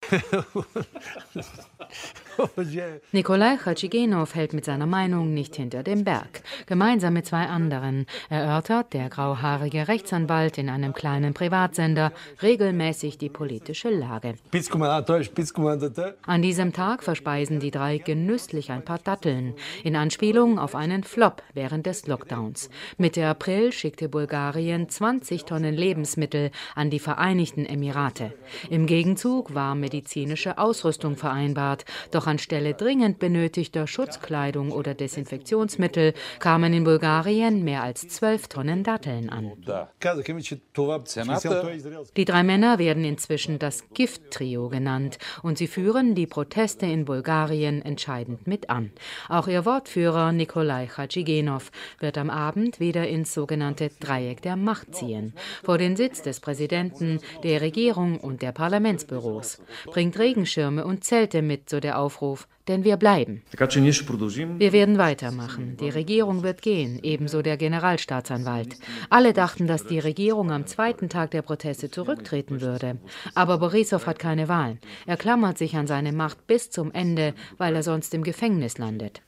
Nikolai Chachigenov hält mit seiner Meinung nicht hinter dem Berg. Gemeinsam mit zwei anderen erörtert der grauhaarige Rechtsanwalt in einem kleinen Privatsender regelmäßig die politische Lage. An diesem Tag verspeisen die drei genüsslich ein paar Datteln, in Anspielung auf einen Flop während des Lockdowns. Mitte April schickte Bulgarien 20 Tonnen Lebensmittel an die Vereinigten Emirate. Im Gegenzug war medizinische Ausrüstung vereinbart, doch anstelle dringend benötigter Schutzkleidung oder Desinfektionsmittel kamen in Bulgarien mehr als 12 Tonnen Datteln an. Die drei Männer werden inzwischen das Gift-Trio genannt und sie führen die Proteste in Bulgarien entscheidend mit an. Auch ihr Wortführer Nikolai Chachigenov wird am Abend wieder ins sogenannte Dreieck der Macht ziehen, vor den Sitz des Präsidenten, der Regierung und der Parlamentsbüros. Bringt Regenschirme und Zelte mit, so der Aufruf, denn wir bleiben. Wir werden weitermachen. Die Regierung wird gehen, ebenso der Generalstaatsanwalt. Alle dachten, dass die Regierung am zweiten Tag der Proteste zurücktreten würde. Aber Borissow hat keine Wahl. Er klammert sich an seine Macht bis zum Ende, weil er sonst im Gefängnis landet.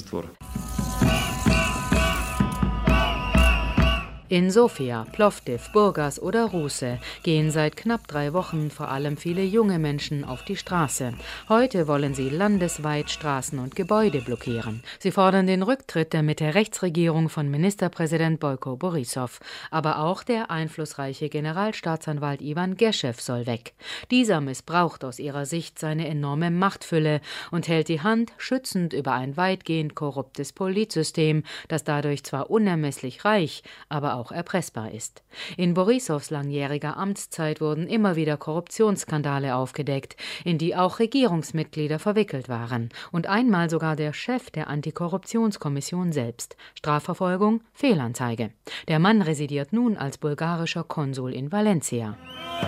In Sofia, Plovdiv, Burgas oder Ruse gehen seit knapp 3 Wochen vor allem viele junge Menschen auf die Straße. Heute wollen sie landesweit Straßen und Gebäude blockieren. Sie fordern den Rücktritt der Mitte-Rechts-Regierung von Ministerpräsident Boyko Borissow. Aber auch der einflussreiche Generalstaatsanwalt Ivan Geschew soll weg. Dieser missbraucht aus ihrer Sicht seine enorme Machtfülle und hält die Hand schützend über ein weitgehend korruptes Politsystem, das dadurch zwar unermesslich reich, aber auch erpressbar ist. In Borissows langjähriger Amtszeit wurden immer wieder Korruptionsskandale aufgedeckt, in die auch Regierungsmitglieder verwickelt waren. Und einmal sogar der Chef der Antikorruptionskommission selbst. Strafverfolgung, Fehlanzeige. Der Mann residiert nun als bulgarischer Konsul in Valencia.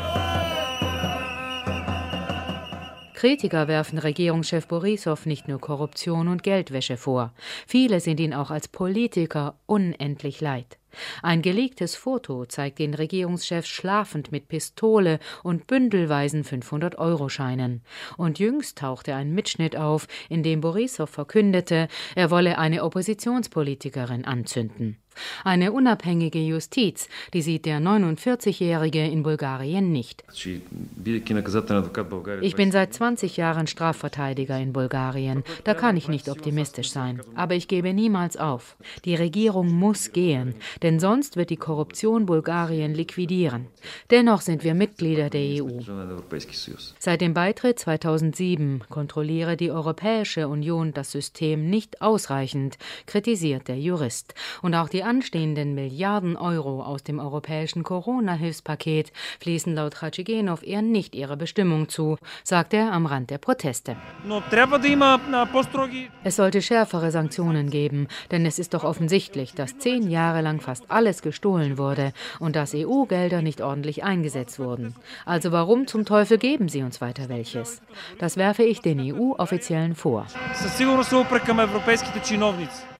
Kritiker werfen Regierungschef Borissow nicht nur Korruption und Geldwäsche vor. Viele sind ihn auch als Politiker unendlich leid. Ein geleaktes Foto zeigt den Regierungschef schlafend mit Pistole und bündelweisen 500-Euro-Scheinen. Und jüngst tauchte ein Mitschnitt auf, in dem Borissow verkündete, er wolle eine Oppositionspolitikerin anzünden. Eine unabhängige Justiz, die sieht der 49-Jährige in Bulgarien nicht. Ich bin seit 20 Jahren Strafverteidiger in Bulgarien. Da kann ich nicht optimistisch sein. Aber ich gebe niemals auf. Die Regierung muss gehen, denn sonst wird die Korruption Bulgarien liquidieren. Dennoch sind wir Mitglieder der EU. Seit dem Beitritt 2007 kontrolliere die Europäische Union das System nicht ausreichend, kritisiert der Jurist. Und auch die anstehenden Milliarden Euro aus dem europäischen Corona-Hilfspaket fließen laut Chachigenov eher nicht ihrer Bestimmung zu, sagt er am Rand der Proteste. Es sollte schärfere Sanktionen geben, denn es ist doch offensichtlich, dass 10 Jahre lang fast alles gestohlen wurde und dass EU-Gelder nicht ordentlich eingesetzt wurden. Also warum zum Teufel geben sie uns weiter welches? Das werfe ich den EU-Offiziellen vor.